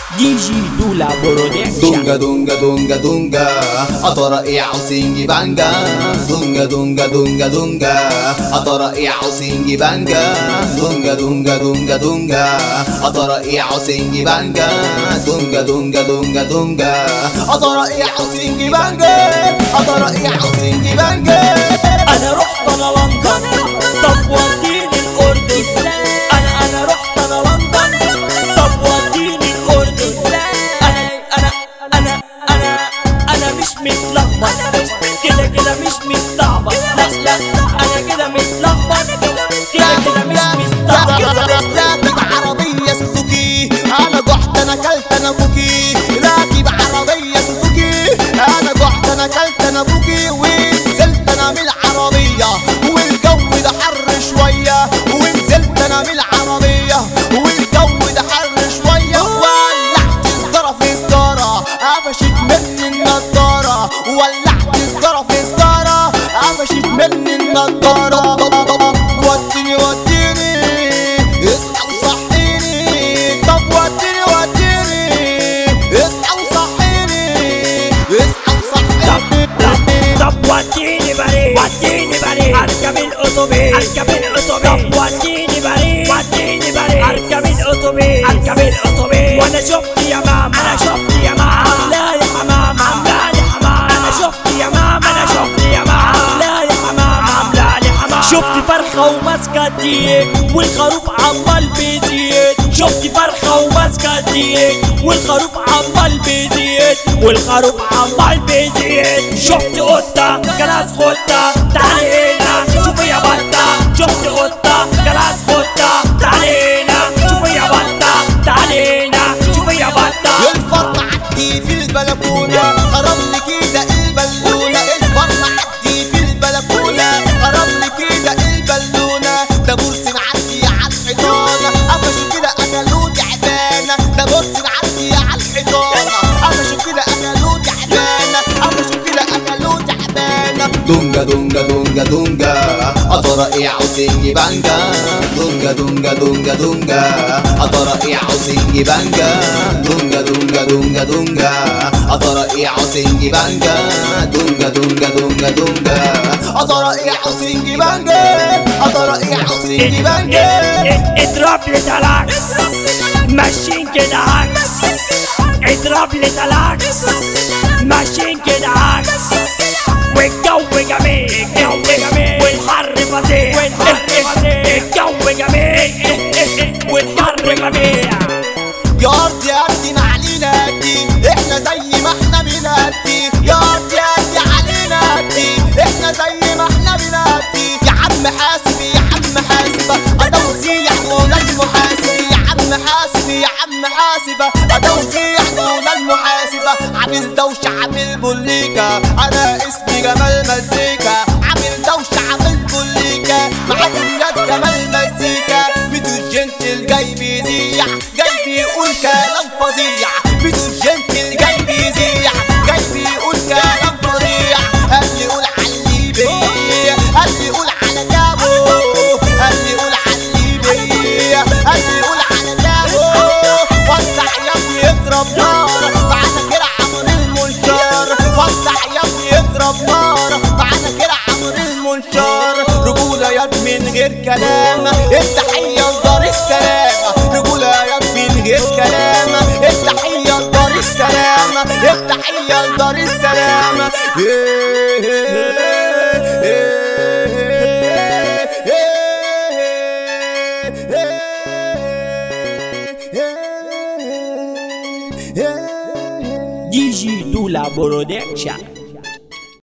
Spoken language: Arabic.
DJ Dula Production. Dunga dunga dunga dunga atara i'usingi banga. Dunga dunga dunga dunga atara i'usingi banga. Dunga dunga dunga dunga atara i'usingi banga. Dunga dunga dunga dunga atara i'usingi banga. Atara i'usingi banga. أنا رحت أنا لندن، طب وديني الأردن. أنا رحت أنا لندن، طب وديني الأردن. أنا مش متلخبط، كده مش مستعبط. لا أنا كده متلخبط، كده مش مستعبط. راكب عربية سوزوكي، أنا جحت أنا كلت أنا بوكي. راكب عربية سوزوكي، أنا جحت أنا كلت أنا بوكي. ونزلت أنا من العربية والجو ده حر شوية. ونزلت أنا من العربية والجو ده حر شوية. ولعت الزرة في الزرة قفشت مني النضارة. ولعت الزرة في الزرة قفشت مني النضارة. وديني اصحى وصحيني. طب وديني اصحى وصحيني. اصحى وصحيني. طب وديني بريد، اركب الاتوبيس. طب وديني بريد، اركب الاتوبيس. وانا شفت يا ماما، عامله لي حمامه. انا شفت يا ماما، عامله لي حمامه. شفت فرخه وماسكه ديك والخروف عمال بيزيد. شفت فرخه وماسكه ديك والخروف عمال بيزيد. شفت قطه جلاس خطه، تعالي هنا شوفي يا بطه. شفت قطه جلاس خطه، تعالي هنا شوفي يا بطه. تعالي هنا شوفي يا بطه. الفرن عدي في البلكونة خرم لي كده البالونة. الفرن عدي في البلكونة خرم لي كده البالونة. ده بورسي معدي على الحيطانة قفشوا كده أكلوه تعبانة. ده بورسي معدي على الحيطانة قفشوا كده أكلوه تعبانة. قفشوا كده أكلوه تعبانة. دونجا دونجا دونجا دونجا أطرا إعوسيني بانجا. دونجا دونجا دونجا دونجا أطرا إعوسيني بانجا. دونجا دونجا دونجا دونجا أطرا إعوسيني بانجا. دونجا دونجا دونجا دونجا أطرا إعوسيني بانجا. أطرا إعوسيني بانجا. اضرب لي تلاكس، ماشيين كده عكس. اضرب لي تلاكس، ماشيين كده عكس. والجو جميل والحر فظيع. الجو جميل والحر فظيع. يا أرض يا أرض ما علينا قدي، إحنا زي ما إحنا بنأدي. يا أرض يا أرض علينا قدي، إحنا زي ما إحنا بنأدي. يا عم حاسب يا عم حاسب أدوسي حلول المحاسب. يا عم حاسب يا عم حاسب أدوسي حلول المحاسبة. عامل دوشة عامل بوليكا، أنا اسمي جمال مزيكا. عامل دوشة عامل بوليكا معاك ولاد جمال مزيكا. ميدو الجنتل جاي بيذيع، جاي بيقول كلام فظيع. ميدو الجنتل جاي بيذيع، جاي بيقول كلام فظيع. قال لي قول على الليبي، قال لي قول على جابو، قال لي قول على الليبي، قال لي قول على جابو. وسع يا ابني اضرب نار معانا كده عمر المنشار. وسع يا ابني اضرب نار معانا كده عمر المنشار. رجولة يا ابني من غير كلام، التحية لدار السلامة. رجولة يا ابني من غير كلام، التحية لدار السلامة. التحية لدار السلامة. DJ Dula Production.